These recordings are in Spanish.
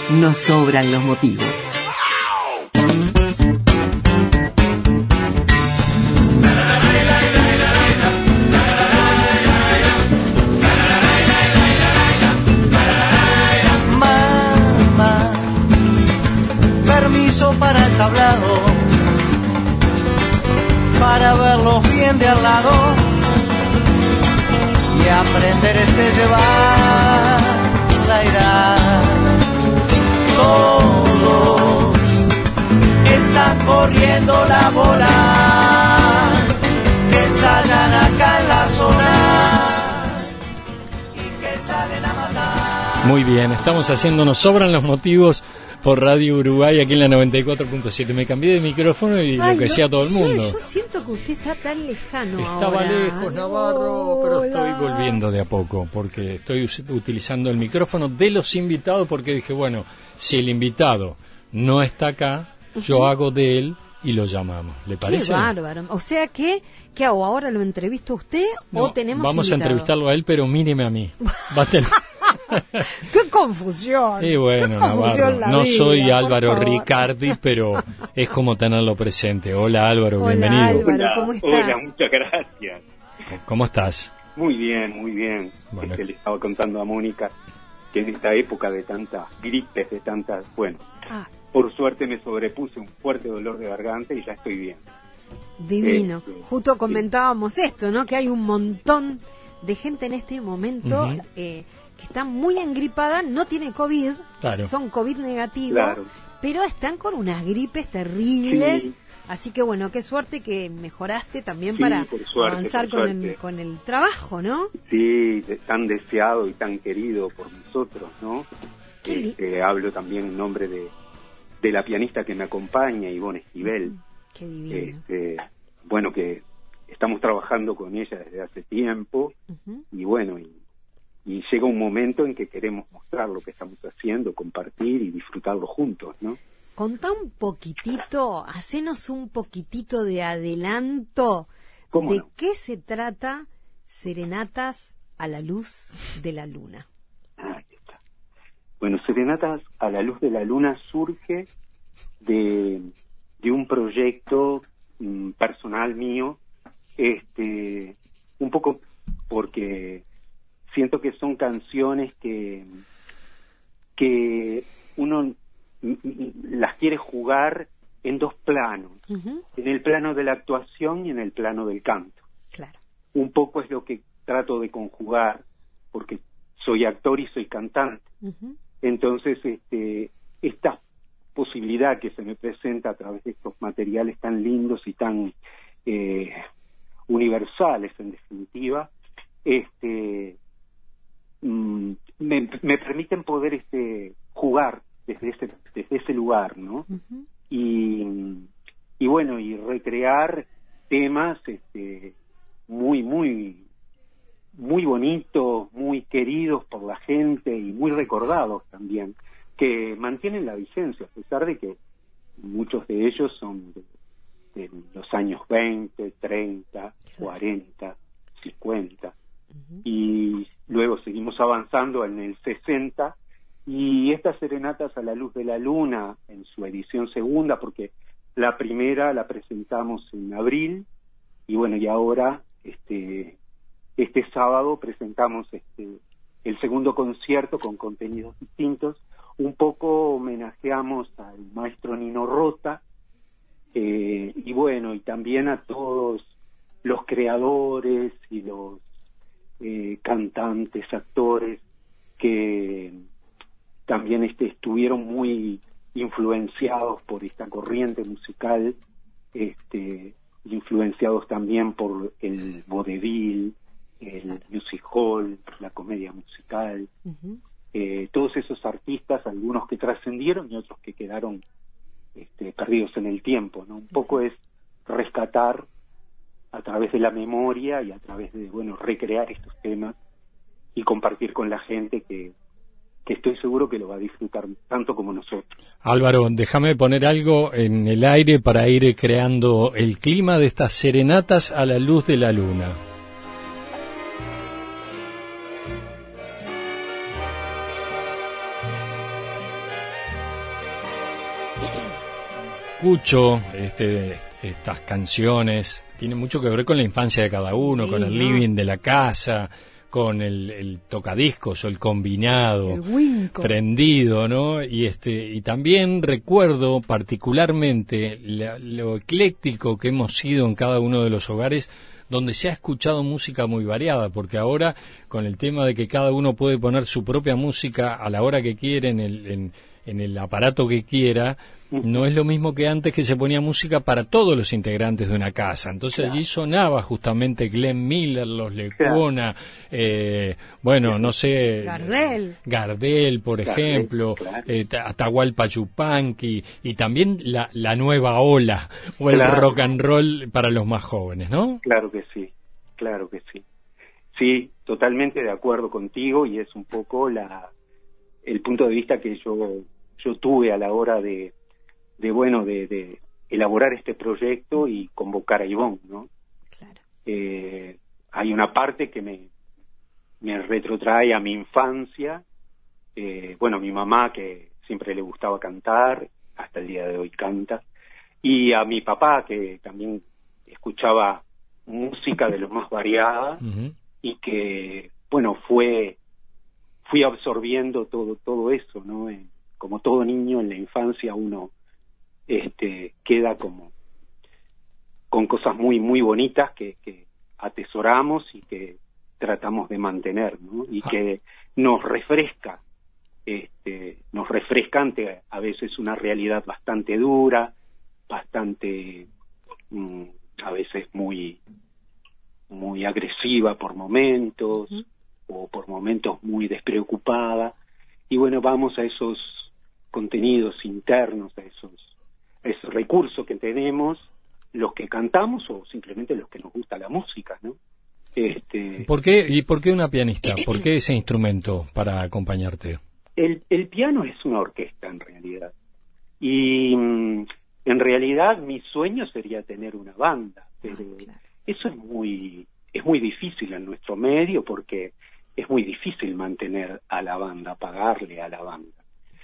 nos sobran los motivos. Mamá, permiso para el tablado, para verlos bien de al lado y aprender ese llevar la ira. Todos están corriendo la bola, que salgan acá en la zona y que salen a matar. Muy bien, estamos haciendo Nos sobran los motivos por Radio Uruguay aquí en la 94.7. Me cambié de micrófono y lo que decía todo el mundo. Yo siento que usted está tan lejano. Estaba ahora. lejos, Navarro, pero estoy volviendo de a poco porque estoy utilizando el micrófono de los invitados porque dije, bueno, si el invitado no está acá, yo hago de él y lo llamamos. ¿Le parece? Qué bárbaro. O sea, ¿qué hago? ¿Ahora lo entrevisto a usted o tenemos vamos invitado? a entrevistarlo a él, pero míreme a mí. Va a tener... ¡Qué confusión! Y bueno, Navarro, no vida, soy Álvaro por favor. Ricardi, pero es como tenerlo presente. Hola Álvaro, Hola, bienvenido. Álvaro, ¿cómo estás? Hola, muchas gracias. ¿Cómo estás? Muy bien, muy bien. Bueno. Le estaba contando a Mónica que en esta época de tantas gripes, de tantas... Bueno, por suerte me sobrepuse un fuerte dolor de garganta y ya estoy bien. Divino. Justo comentábamos esto, ¿no? Que hay un montón de gente en este momento que está muy engripada, no tiene COVID, Claro. son COVID negativos, Claro. pero están con unas gripes terribles. Sí. Así que bueno, qué suerte que mejoraste también Sí, para por suerte, avanzar por con suerte. con el trabajo, ¿no? Sí, tan deseado y tan querido por nosotros, ¿no? Qué Hablo también en nombre de la pianista que me acompaña, Ivonne Esquivel. Qué divino. Bueno, que estamos trabajando con ella desde hace tiempo y bueno, y llega un momento en que queremos mostrar lo que estamos haciendo, compartir y disfrutarlo juntos, ¿no? Contá un poquitito, hacenos un poquitito de adelanto ¿Cómo de no? qué se trata Serenatas a la luz de la luna. Ahí está. Bueno, Serenatas a la luz de la luna surge de un proyecto personal mío, un poco porque siento que son canciones que uno las quiere jugar en dos planos, en el plano de la actuación y en el plano del canto. Claro. Un poco es lo que trato de conjugar, porque soy actor y soy cantante. Entonces, esta posibilidad que se me presenta a través de estos materiales tan lindos y tan universales, en definitiva, me permiten poder jugar desde ese lugar, ¿no? Y bueno, y recrear temas muy muy bonitos, muy queridos por la gente y muy recordados también, que mantienen la vigencia, a pesar de que muchos de ellos son de los años 20, 30, 40, 50, y luego seguimos avanzando en el 60, y estas Serenatas a la luz de la luna, en su edición segunda, porque la primera la presentamos en abril, y bueno, y ahora este sábado presentamos el segundo concierto con contenidos distintos. Un poco homenajeamos al maestro Nino Rota, y bueno, y también a todos los creadores y los cantantes, actores que también estuvieron muy influenciados por esta corriente musical, influenciados también por el vodevil, el music hall, la comedia musical, todos esos artistas, algunos que trascendieron y otros que quedaron perdidos en el tiempo, ¿no? Un poco es rescatar a través de la memoria y a través de, bueno, recrear estos temas y compartir con la gente que estoy seguro que lo va a disfrutar tanto como nosotros. Álvaro, déjame poner algo en el aire para ir creando el clima de estas serenatas a la luz de la luna. escucho estas canciones, tiene mucho que ver con la infancia de cada uno, con el living de la casa, con el tocadiscos o el combinado, el Winco prendido, ¿no? Y también recuerdo particularmente lo ecléctico que hemos sido en cada uno de los hogares donde se ha escuchado música muy variada, porque ahora con el tema de que cada uno puede poner su propia música a la hora que quiere en el aparato que quiera, no es lo mismo que antes, que se ponía música para todos los integrantes de una casa. Entonces allí sonaba justamente Glenn Miller, Los Lecuona, bueno, no sé, Gardel, por ejemplo, Atahualpa Yupanqui, y también la nueva ola, o el rock and roll para los más jóvenes, ¿no? Claro que sí. Sí, totalmente de acuerdo contigo, y es un poco el punto de vista que yo tuve a la hora de elaborar este proyecto y convocar a Ivonne, ¿no? Claro. Hay una parte que me retrotrae a mi infancia, mi mamá, que siempre le gustaba cantar, hasta el día de hoy canta, y a mi papá, que también escuchaba música de lo más variada, y que, fui absorbiendo todo eso, ¿no? Como todo niño en la infancia, uno queda como con cosas muy muy bonitas que atesoramos y que tratamos de mantener, ¿no? Y que nos refresca ante a veces una realidad bastante dura, bastante a veces muy muy agresiva por momentos, o por momentos muy despreocupada, y vamos a esos contenidos internos, a esos recursos que tenemos, los que cantamos o simplemente los que nos gusta la música, ¿no? ¿Por qué una pianista? ¿Por qué ese instrumento para acompañarte? El piano es una orquesta en realidad, y en realidad mi sueño sería tener una banda, pero eso es muy difícil en nuestro medio, porque es muy difícil mantener a la banda, pagarle a la banda.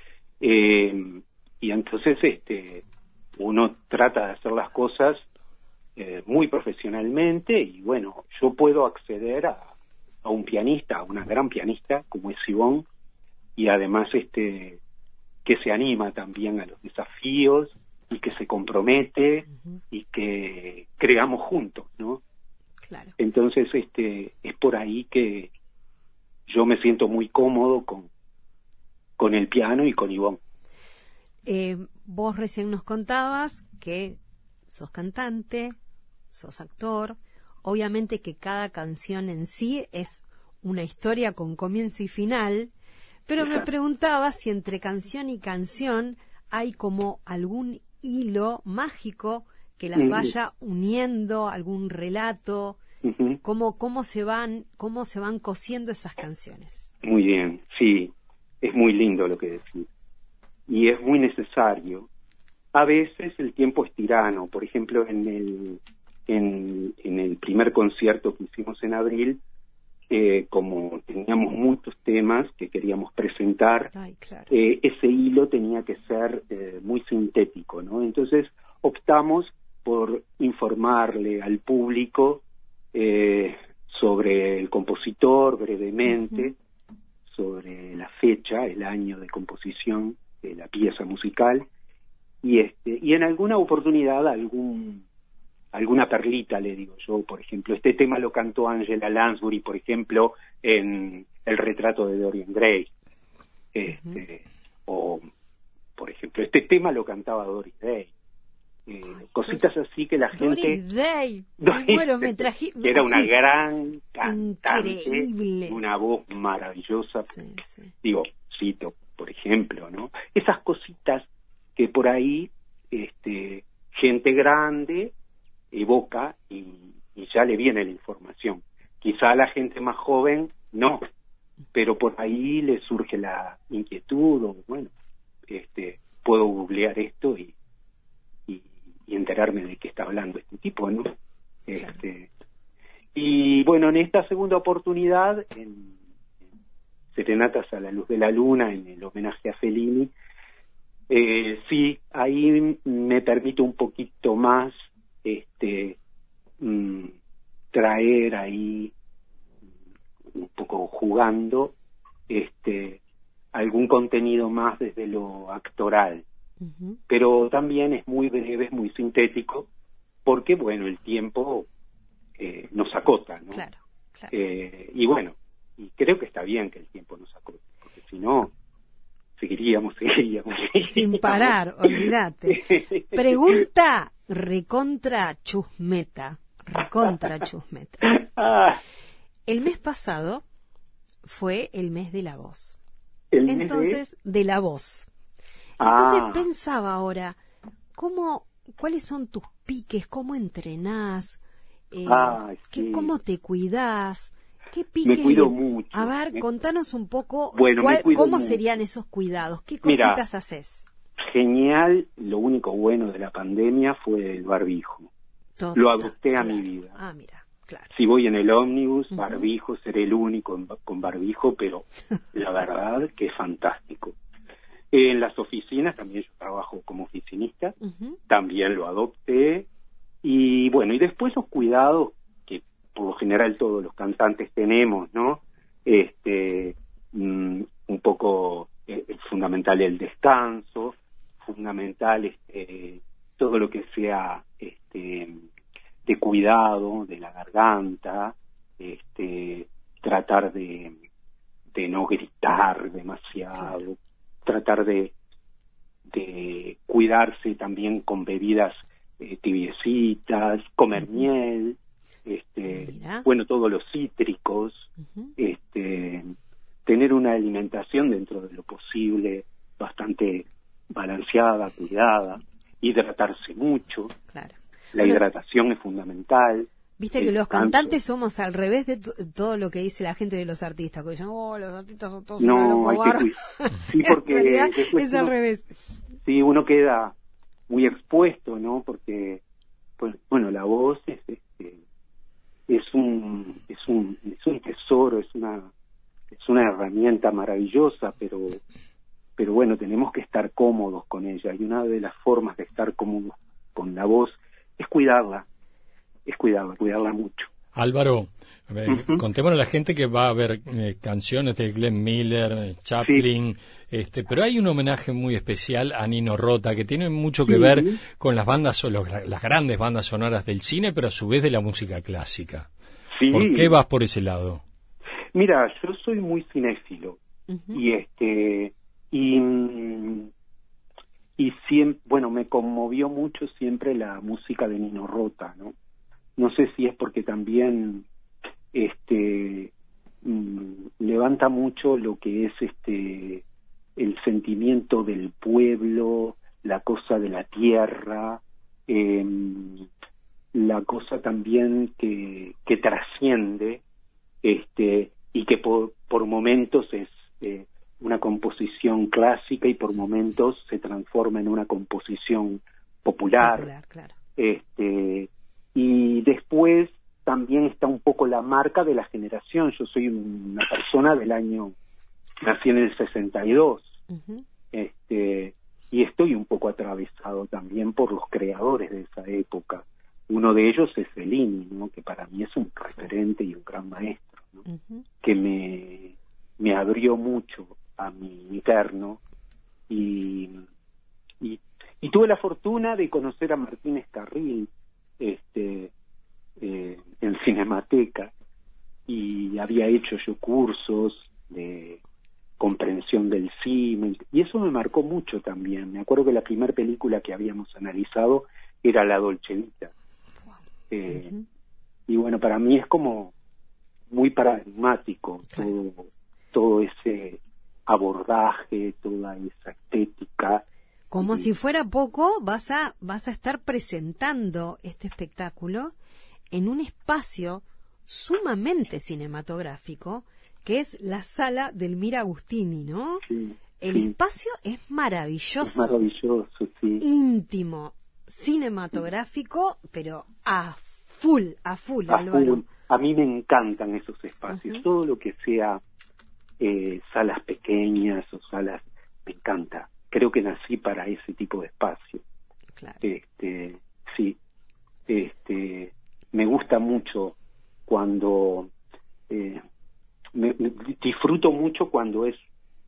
Y entonces uno trata de hacer las cosas muy profesionalmente, y yo puedo acceder a un pianista, a una gran pianista como es Ivonne, y además que se anima también a los desafíos y que se compromete y que creamos juntos, ¿no? Claro. Entonces es por ahí que yo me siento muy cómodo con el piano y con Ivonne. Vos recién nos contabas que sos cantante, sos actor, obviamente que cada canción en sí es una historia con comienzo y final, pero me preguntaba si entre canción y canción hay como algún hilo mágico que las vaya uniendo, algún relato, cómo se van cosiendo esas canciones. Muy bien, sí, es muy lindo lo que decís, y es muy necesario. A veces el tiempo es tirano. Por ejemplo, en el primer concierto que hicimos en abril, como teníamos muchos temas que queríamos presentar, ese hilo tenía que ser muy sintético, ¿no? Entonces optamos por informarle al público sobre el compositor brevemente, sobre la fecha, el año de composición de la pieza musical, y en alguna oportunidad alguna perlita, le digo yo. Por ejemplo, este tema lo cantó Angela Lansbury, por ejemplo, en El retrato de Dorian Gray. O, por ejemplo, este tema lo cantaba Doris Day. Cositas así que la gente... Era una gran cantante, increíble, una voz maravillosa. Digo, cito, por ejemplo, ¿no? Esas cositas que por ahí gente grande evoca y ya le viene la información. Quizá a la gente más joven no, pero por ahí le surge la inquietud, o puedo googlear esto y enterarme de qué está hablando este tipo, ¿no? Y en esta segunda oportunidad, en Serenatas a la luz de la luna, en el homenaje a Fellini, sí, ahí me permite un poquito más traer ahí un poco jugando algún contenido más desde lo actoral. Pero también es muy breve, es muy sintético, porque bueno, el tiempo nos acota, ¿no? Claro. Y bueno, y creo que está bien que el tiempo nos acote, porque si no seguiríamos sin parar, olvídate. Pregunta recontra chusmeta. El mes pasado fue el mes de la voz. Entonces, de la voz. Entonces pensaba ahora, ¿cuáles son tus piques? ¿Cómo entrenás? Sí. ¿Cómo te cuidás? ¿Qué piques? Me cuido mucho. A ver, contanos un poco cómo mucho. Serían esos cuidados. ¿Qué cositas haces? Genial, lo único bueno de la pandemia fue el barbijo. Lo adopté a mi vida. Mira, claro. Si voy en el ómnibus, barbijo, seré el único con barbijo, pero la verdad que es fantástico. En las oficinas, también yo trabajo como oficinista, también lo adopté. Y bueno, y después los cuidados que por lo general todos los cantantes tenemos, ¿no? Un poco fundamental el descanso, fundamental todo lo que sea de cuidado de la garganta, tratar de no gritar demasiado, tratar de cuidarse también con bebidas tibiecitas, comer miel, bueno, todos los cítricos, tener una alimentación dentro de lo posible bastante balanceada, cuidada, hidratarse mucho. Claro. La hidratación es fundamental. Viste que los cantantes somos al revés de todo lo que dice la gente de los artistas, que dicen, los artistas son todos unos locos. Sí, porque en realidad es al revés. Sí, uno queda muy expuesto, ¿no? Porque, pues, bueno, la voz es un tesoro, es una herramienta maravillosa, pero bueno, tenemos que estar cómodos con ella, y una de las formas de estar cómodos con la voz es cuidarla mucho. Álvaro, contémosle a la gente que va a ver canciones de Glenn Miller, Chaplin, pero hay un homenaje muy especial a Nino Rota que tiene mucho que ver con las bandas, las grandes bandas sonoras del cine, pero a su vez de la música clásica. Sí. ¿Por qué vas por ese lado? Mira, yo soy muy cinéfilo y siempre, bueno, me conmovió mucho siempre la música de Nino Rota, ¿no? No sé si es porque también levanta mucho lo que es el sentimiento del pueblo, la cosa de la tierra, la cosa también que trasciende, y que por momentos es una composición clásica y por momentos se transforma en una composición popular. Claro. Y después también está un poco la marca de la generación. Yo soy una persona nací en el 62, y estoy un poco atravesado también por los creadores de esa época. Uno de ellos es Fellini, ¿no? Que para mí es un referente y un gran maestro, ¿no? Que me abrió mucho a mi interno, y tuve la fortuna de conocer a Martín Escarril en Cinemateca, y había hecho yo cursos de comprensión del cine, y eso me marcó mucho también. Me acuerdo que la primera película que habíamos analizado era La Dolce Vita. Y bueno, para mí es como muy paradigmático todo ese abordaje, toda esa estética. Como si fuera poco, vas a estar presentando este espectáculo en un espacio sumamente cinematográfico, que es la sala del Mira Agustini, ¿no? Sí, el espacio es maravilloso. Es maravilloso, sí. Íntimo, cinematográfico, pero a full, Álvaro. A mí me encantan esos espacios, todo lo que sea salas pequeñas o salas, me encanta. Creo que nací para ese tipo de espacio. Claro. Sí, me gusta mucho cuando disfruto mucho cuando es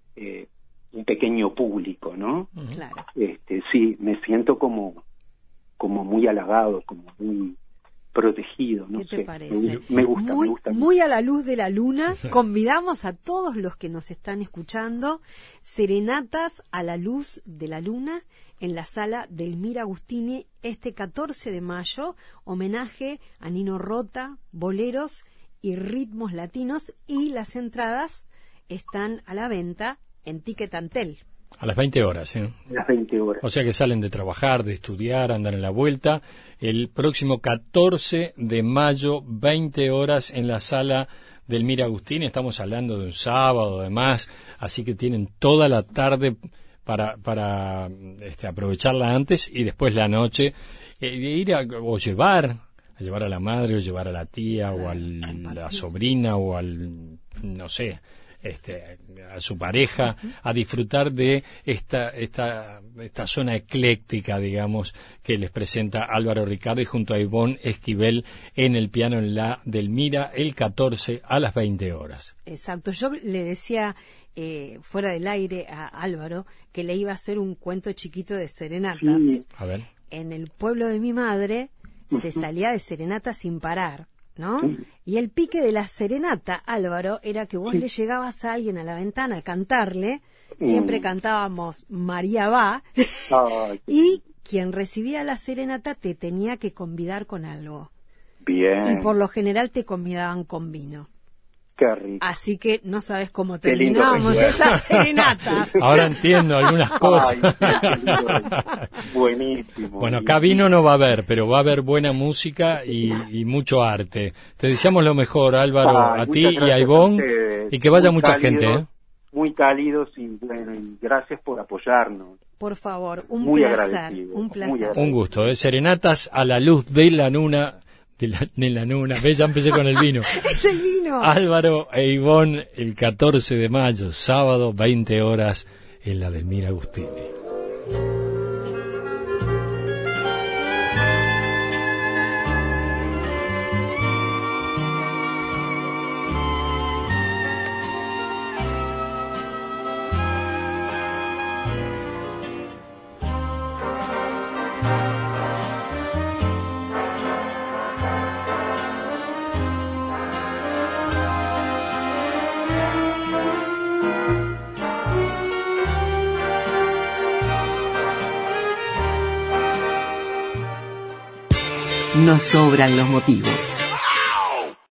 un pequeño público, ¿no? Claro. Sí, me siento como muy halagado, como muy protegido, no ¿Qué sé. te parece? Me gusta muy a la luz de la luna. Convidamos a todos los que nos están escuchando, serenatas a la luz de la luna en la sala del Mira Agustini este 14 de mayo, homenaje a Nino Rota, boleros y ritmos latinos, y las entradas están a la venta en Tiquetantel. A las 20 horas, ¿eh? Las 20 horas. O sea que salen de trabajar, de estudiar, andan en la vuelta. El próximo 14 de mayo, 20 horas en la sala del Mira Agustini. Estamos hablando de un sábado, además, así que tienen toda la tarde para aprovecharla antes y después la noche. Ir a llevar a la madre, o llevar a la tía, o a la sobrina, o no sé, a su pareja, a disfrutar de esta zona ecléctica, digamos, que les presenta Álvaro Ricardi junto a Ivonne Esquivel en el piano en la del Mira, el 14 a las 20 horas. Exacto. Yo le decía fuera del aire a Álvaro que le iba a hacer un cuento chiquito de serenatas. Sí. A ver. En el pueblo de mi madre se salía de serenata sin parar, ¿no? Y el pique de la serenata, Álvaro, era que vos le llegabas a alguien a la ventana a cantarle, siempre cantábamos María va, y quien recibía la serenata te tenía que convidar con algo. Bien. Y por lo general te convidaban con vino. Qué rico. Así que no sabes cómo Qué lindo terminábamos recuerdo. esas serenatas. Ahora entiendo algunas cosas. Buenísimo. Bueno, acá vino no va a haber, pero va a haber buena música y mucho arte. Te deseamos lo mejor, Álvaro, a ti y a Ivonne, y que vaya mucha gente, ¿eh? Muy cálidos y bueno, y gracias por apoyarnos. Por favor, Muy placer, agradecido, un muy placer. agradecido. Un gusto, ¿eh? Serenatas a la luz de la luna. De la luna. ¿Ves? Ya empecé con el vino. ¡Es el vino! Álvaro e Ivonne el 14 de mayo, sábado, 20 horas, en la del Mira Agustini. Nos sobran los motivos.